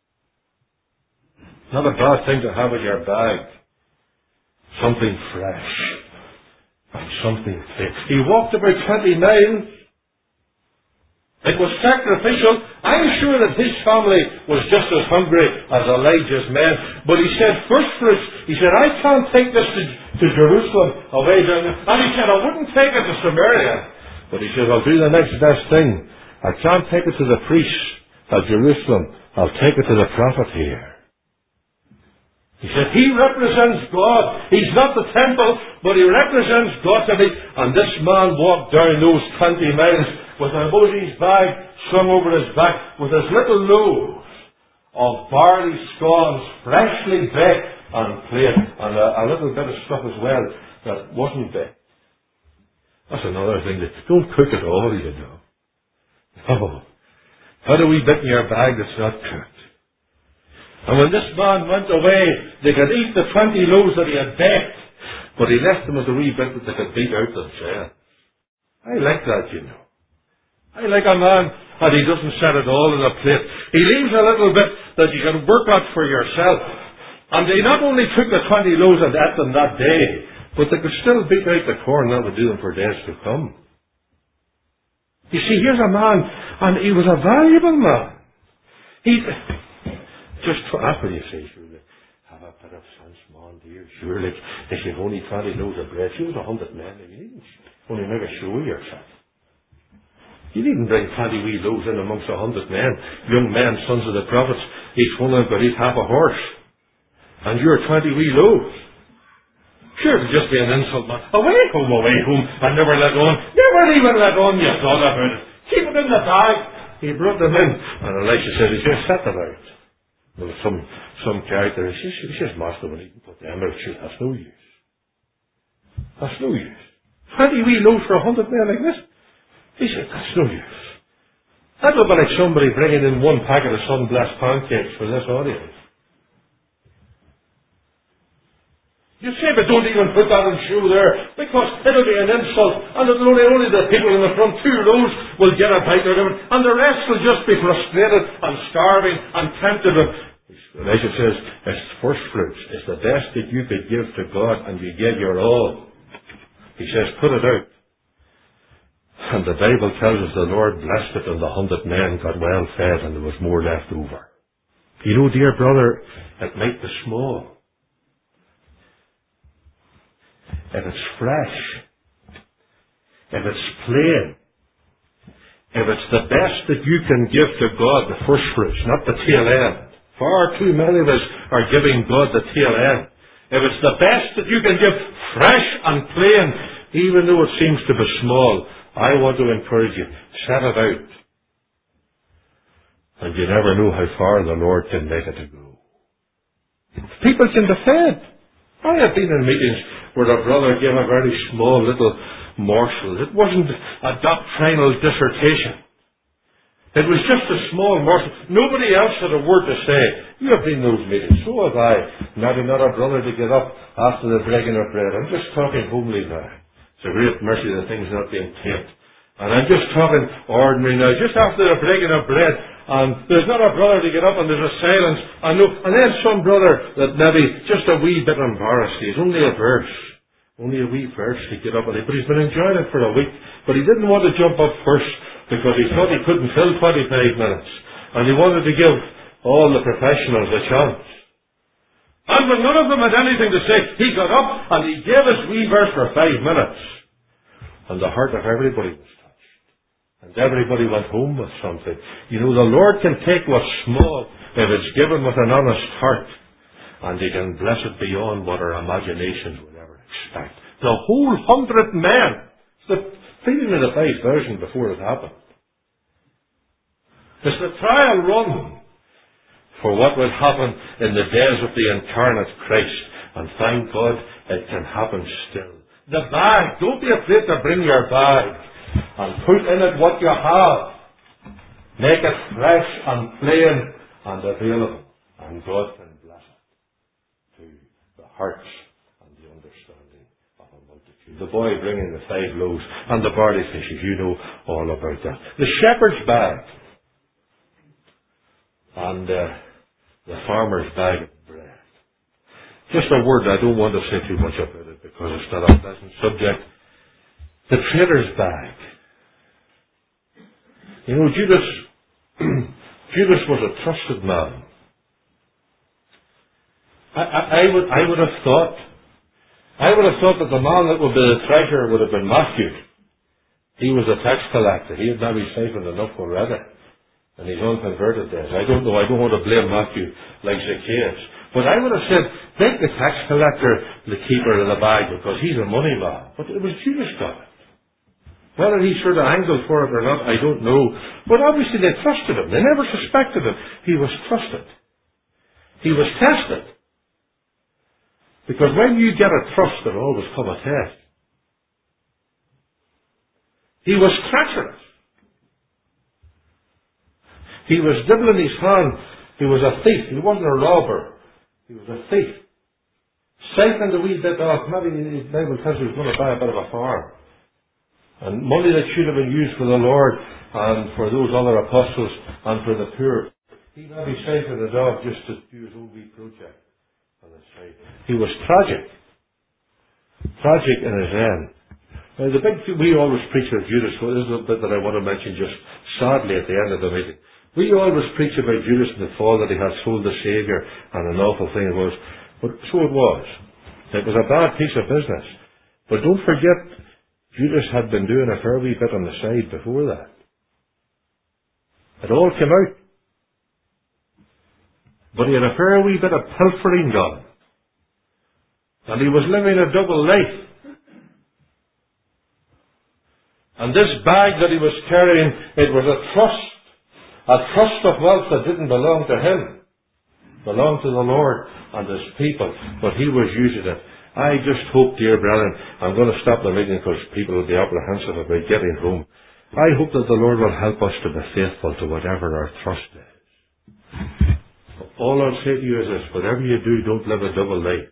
Not a bad thing to have in your bag. Something fresh and something plain. He walked about 20 miles. It was sacrificial. I'm sure that his family was just as hungry as Elijah's men. But he said, first fruits, he said, I can't take this to Jerusalem away down there. And he said, I wouldn't take it to Samaria. But he said, I'll do the next best thing. I can't take it to the priests at Jerusalem. I'll take it to the prophet here. He said, he represents God. He's not the temple, but he represents God to me. And this man walked down those 20 miles with a Moses bag slung over his back, with his little loaves of barley scones, freshly baked and plain, and a little bit of stuff as well that wasn't baked. That's another thing. Don't cook it all, you know. No. Had a wee bit in your bag that's not cooked. And when this man went away, they could eat the 20 loaves that he had baked, but he left them with a wee bit that they could beat out themselves. I like that, you know. I like a man that he doesn't set it all in a plate. He leaves a little bit that you can work out for yourself. And they not only took the 20 loaves and ate them that day, but they could still beat out the corn that would do them for days to come. You see, here's a man, and he was a valuable man. He just that's what you say, surely. Have a bit of sense, man, dear. Surely, if you've only 20 loaves of bread, you was 100 men, and you needn't only make a show of yourself. You needn't bring 20 wee loaves in amongst 100 men, young men, sons of the prophets. Each one of them could eat half a horse. And you're 20 wee loaves. Sure, it'd just be an insult, man. Away home, and never let on. Never even let on you thought about it. Keep it in the bag. He brought them in. And Elisha said, he just set them out. There was some character. He says, Master, when he can put them out, shit, that's no use. That's no use. 20 wee loaves for 100 men like this? He said, that's no use. That would be like somebody bringing in one packet of sun-blessed pancakes for this audience. You say, but don't even put that in shoe there, because it'll be an insult, and it'll only the people in the front 2 rows will get a bite out of it, and the rest will just be frustrated and starving and tempted. Elisha says, it's first fruits. It's the best that you could give to God, and you gave your all. He says, put it out. And the Bible tells us the Lord blessed it, and the 100 men got well fed, and there was more left over. You know, dear brother, it might be small. If it's fresh, if it's plain, if it's the best that you can give to God, the first fruits, not the tail end. Far too many of us are giving God the tail end. If it's the best that you can give, fresh and plain, even though it seems to be small, I want to encourage you, set it out. And you never know how far the Lord can make it to go. People can be fed. I have been in meetings where a brother gave a very small little morsel. It wasn't a doctrinal dissertation. It was just a small morsel. Nobody else had a word to say. You have been in those meetings. So have I. Not a brother to get up after the breaking of bread. I'm just talking homely now. It's a great mercy that things are not being taped. And I'm just talking ordinary now. Just after the breaking of bread, and there's not a brother to get up, and there's a silence. And then some brother that maybe just a wee bit embarrassed. He's only a verse. Only a wee verse to get up on it. But he's been enjoying it for a week. But he didn't want to jump up first because he thought he couldn't fill 25 minutes. And he wanted to give all the professionals a chance. And when none of them had anything to say, he got up and he gave his wee verse for 5 minutes. And the heart of everybody was touched. And everybody went home with something. You know, the Lord can take what's small if it's given with an honest heart. And He can bless it beyond what our imaginations would ever expect. The whole 100 men. It's the feeding of the 5,000 before it happened. It's the trial run for what would happen in the days of the incarnate Christ. And thank God it can happen still. The bag. Don't be afraid to bring your bag. And put in it what you have. Make it fresh and plain and available. And God can bless it to the hearts and the understanding of a multitude. The boy bringing the 5 loaves and the barley fishes, you know all about that. The shepherd's bag and the farmer's bag of bread. Just a word, I don't want to say too much about it because it's not a pleasant subject. The trader's bag. You know, Judas was a trusted man. I would have thought that the man that would be the treasurer would have been Matthew. He was a tax collector. He had maybe siphoned enough already. And he's unconverted days. I don't know. I don't want to blame Matthew like Zacchaeus. But I would have said, make the tax collector the keeper of the bag because he's a money man. But it was Judas got it. Whether he sort of angled for it or not, I don't know. But obviously they trusted him. They never suspected him. He was trusted. He was tested. Because when you get a trust, there always come a test. He was treacherous. He was dibbling his hand. He was a thief. He wasn't a robber. He was a thief. Siphoning a wee bit off. Maybe the Bible tells you he was going to buy a bit of a farm. And money that should have been used for the Lord and for those other apostles and for the poor. He maybe siphoned it off just to do his own wee project on the side. He was tragic. Tragic in his end. Now, the big thing we always preach of Judas, so this is a bit that I want to mention just sadly at the end of the meeting. We always preach about Judas and the fall, that he had sold the Saviour, and an awful thing it was. But so it was. It was a bad piece of business. But don't forget, Judas had been doing a fair wee bit on the side before that. It all came out. But he had a fair wee bit of pilfering done. And he was living a double life. And this bag that he was carrying, it was a trust of wealth that didn't belong to him. It belonged to the Lord and his people. But he was using it. I just hope, dear brethren, I'm going to stop the meeting because people will be apprehensive about getting home. I hope that the Lord will help us to be faithful to whatever our trust is. All I'll say to you is this: whatever you do, don't live a double life.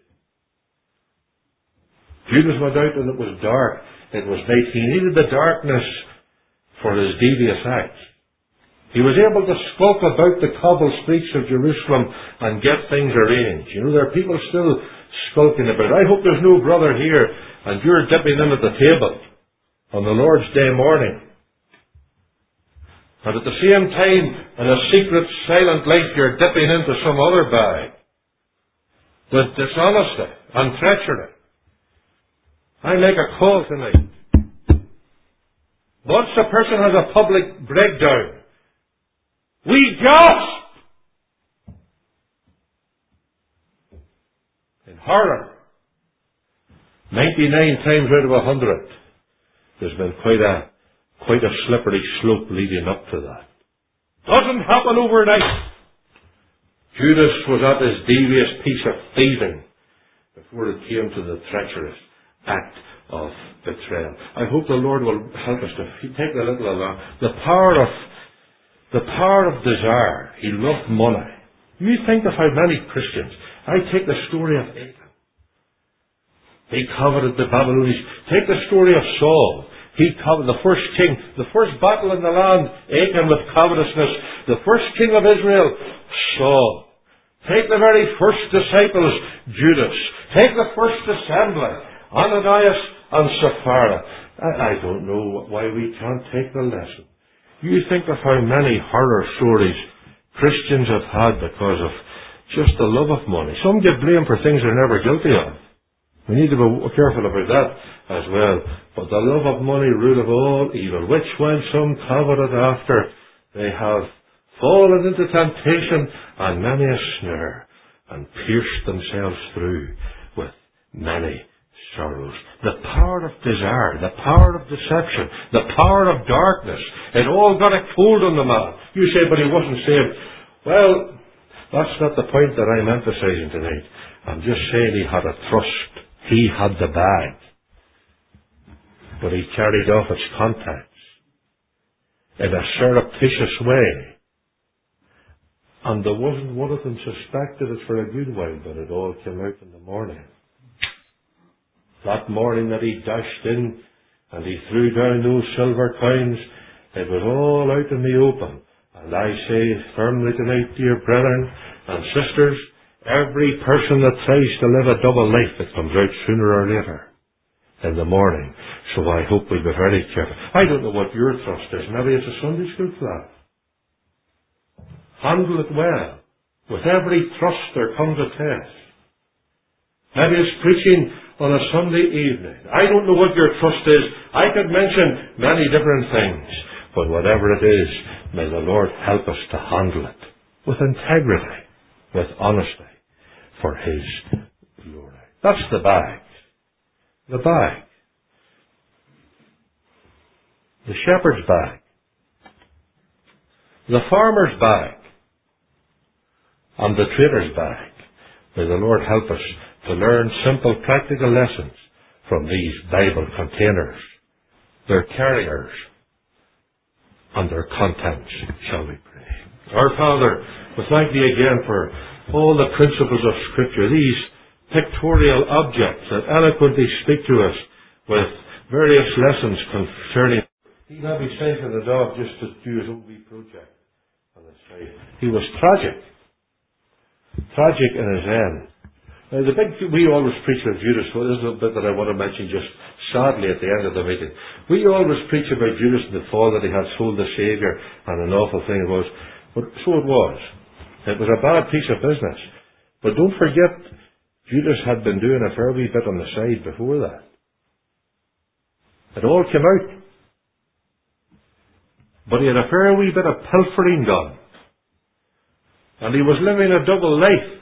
Judas went out and it was dark. It was night. He needed the darkness for his devious acts. He was able to skulk about the cobbled streets of Jerusalem and get things arranged. You know, there are people still skulking about. I hope there's no brother here and you're dipping in at the table on the Lord's Day morning. And at the same time, in a secret, silent life, you're dipping into some other bag with dishonesty and treachery. I make a call tonight. Once a person has a public breakdown, we gasp in horror. 99 times out of 100, there's been quite a slippery slope leading up to that. Doesn't happen overnight. Judas was at his devious piece of thieving before it came to the treacherous act of betrayal. I hope the Lord will help us to take a little along. The power of desire. He loved money. You think of how many Christians. I take the story of Achan. He coveted the Babylonians. Take the story of Saul. He coveted the first king, the first battle in the land, Achan with covetousness. The first king of Israel, Saul. Take the very first disciples, Judas. Take the first assembly, Ananias and Sapphira. I don't know why we can't take the lesson. You think of how many horror stories Christians have had because of just the love of money. Some get blamed for things they're never guilty of. We need to be careful about that as well. But the love of money ruleth all evil, which when some coveted after, they have fallen into temptation and many a snare, and pierced themselves through with many sorrows. The power of desire, the power of deception, the power of darkness, it all got a hold on the man. You say, but he wasn't saved. Well, that's not the point that I'm emphasizing tonight. I'm just saying he had a trust. He had the bag. But he carried off its contents in a surreptitious way. And there wasn't one of them suspected it for a good while, but it all came out in the morning. That morning that he dashed in and he threw down those silver coins, it was all out in the open. And I say firmly tonight, dear brethren and sisters, every person that tries to live a double life, it comes out sooner or later in the morning. So I hope we'll be very careful. I don't know what your trust is. Maybe it's a Sunday school class. Handle it well. With every trust there comes a test. Maybe it's preaching on a Sunday evening. I don't know what your trust is. I could mention many different things. But whatever it is, may the Lord help us to handle it with integrity, with honesty, for His glory. That's the bag. The bag. The shepherd's bag. The farmer's bag. And the trader's bag. May the Lord help us to learn simple practical lessons from these Bible containers, their carriers, and their contents. Shall we pray? Our Father, we thank Thee again for all the principles of Scripture, these pictorial objects that eloquently speak to us with various lessons concerning. He had me sent to the dog just to do his own wee project on the side. He was tragic in his end. Now, we always preach of Judas. Well, this is a bit that I want to mention just sadly at the end of the meeting. We always preach about Judas and the fall that he had sold the Saviour, and an awful thing it was. But so it was. It was a bad piece of business. But don't forget, Judas had been doing a fair wee bit on the side before that. It all came out. But he had a fair wee bit of pilfering done. And he was living a double life.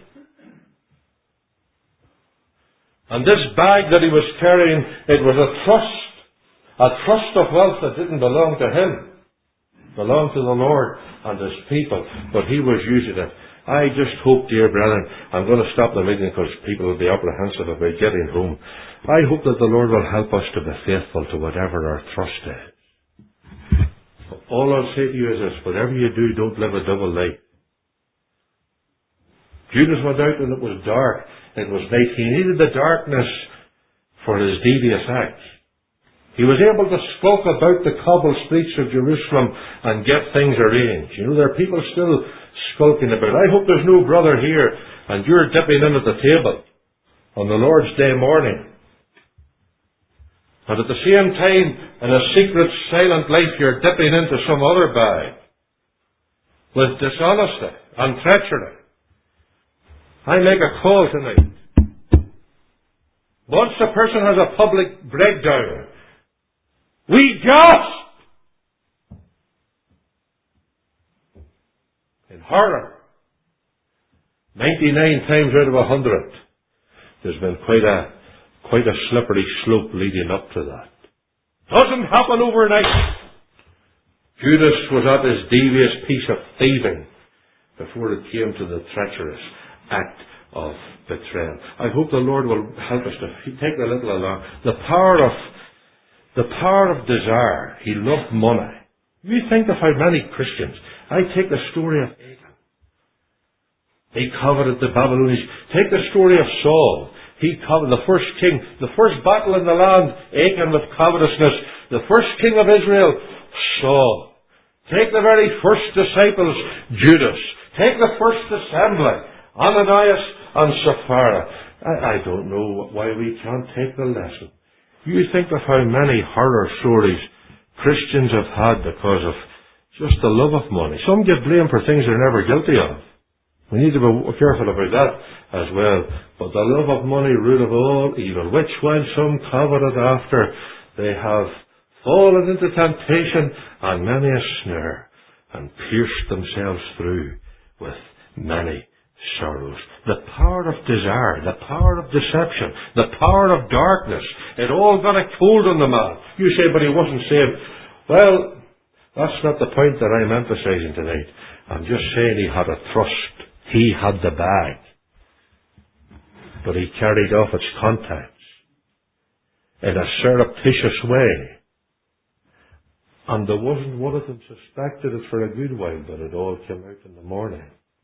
And this bag that he was carrying, it was a trust of wealth that didn't belong to him. Belonged to the Lord and His people, but he was using it. I just hope, dear brethren, I'm going to stop the meeting because people will be apprehensive about getting home. I hope that the Lord will help us to be faithful to whatever our trust is. All I'll say to you is this: whatever you do, don't live a double life. Judas went out and it was dark. It was night. He needed the darkness for his devious acts. He was able to skulk about the cobbled streets of Jerusalem and get things arranged. You know, there are people still skulking about. I hope there's no brother here and you're dipping in at the table on the Lord's Day morning. And at the same time, in a secret, silent life, you're dipping into some other bag with dishonesty and treachery. I make a call tonight. Once a person has a public breakdown, we gasp in horror. 99 times out of 100, there's been quite a slippery slope leading up to that. Doesn't happen overnight. Judas was at his devious piece of thieving before it came to the treacherous act of betrayal. I hope the Lord will help us to take a little along. The power of desire. He loved money. You think of how many Christians. I take the story of Achan. He coveted the Babylonians. Take the story of Saul. He coveted the first king. The first battle in the land, Achan with covetousness. The first king of Israel, Saul. Take the very first disciples, Judas. Take the first assembly, Ananias and Sapphira. I don't know why we can't take the lesson. You think of how many horror stories Christians have had because of just the love of money. Some get blamed for things they're never guilty of. We need to be careful about that as well. But the love of money, root of all evil, which when some coveted after, they have fallen into temptation and many a snare, and pierced themselves through with many sorrows. The power of desire, the power of deception, the power of darkness, it all got a hold on the man. You say, but he wasn't saved. Well, that's not the point that I'm emphasizing tonight. I'm just saying he had a trust. He had the bag. But he carried off its contents in a surreptitious way. And there wasn't one of them suspected it for a good while, but it all came out in the morning.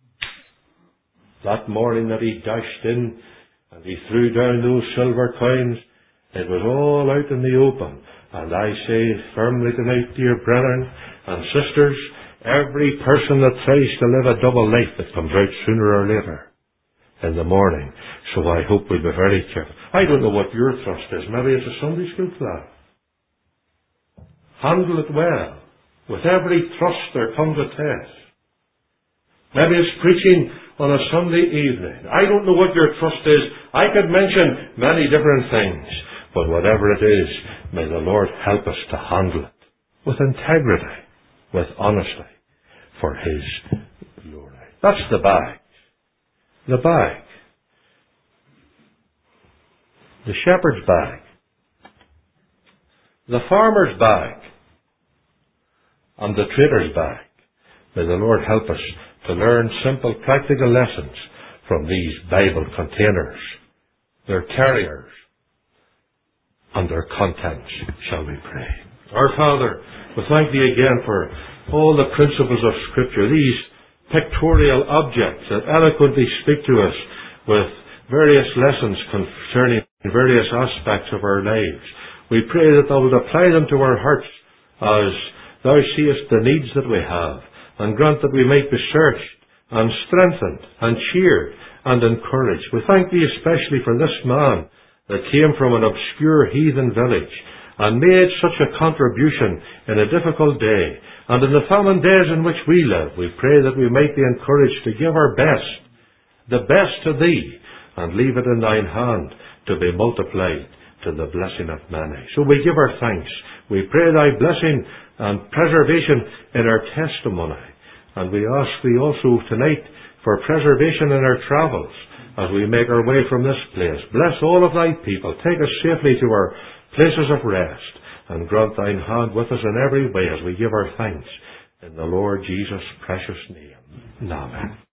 That morning that he dashed in and he threw down those silver coins, it was all out in the open. And I say firmly tonight, dear brethren and sisters, every person that tries to live a double life, it comes out sooner or later in the morning. So I hope we'll be very careful. I don't know what your trust is. Maybe it's a Sunday school class. Handle it well. With every trust there comes a test. Maybe it's preaching on a Sunday evening. I don't know what your trust is. I could mention many different things. But whatever it is, may the Lord help us to handle it with integrity, with honesty, for His glory. That's the bag. The bag. The shepherd's bag. The farmer's bag. And the trader's bag. May the Lord help us to learn simple, practical lessons from these Bible containers, their carriers, and their contents. Shall we pray? Our Father, we thank Thee again for all the principles of Scripture, these pictorial objects that eloquently speak to us with various lessons concerning various aspects of our lives. We pray that thou wilt apply them to our hearts as thou seest the needs that we have, and grant that we might be searched and strengthened and cheered and encouraged. We thank thee especially for this man that came from an obscure heathen village and made such a contribution in a difficult day. And in the famine days in which we live, we pray that we might be encouraged to give our best, the best to thee, and leave it in thine hand to be multiplied to the blessing of many. So we give our thanks. We pray thy blessing and preservation in our testimony. And we ask thee also tonight for preservation in our travels as we make our way from this place. Bless all of thy people. Take us safely to our places of rest, and grant thine hand with us in every way as we give our thanks in the Lord Jesus' precious name. Amen.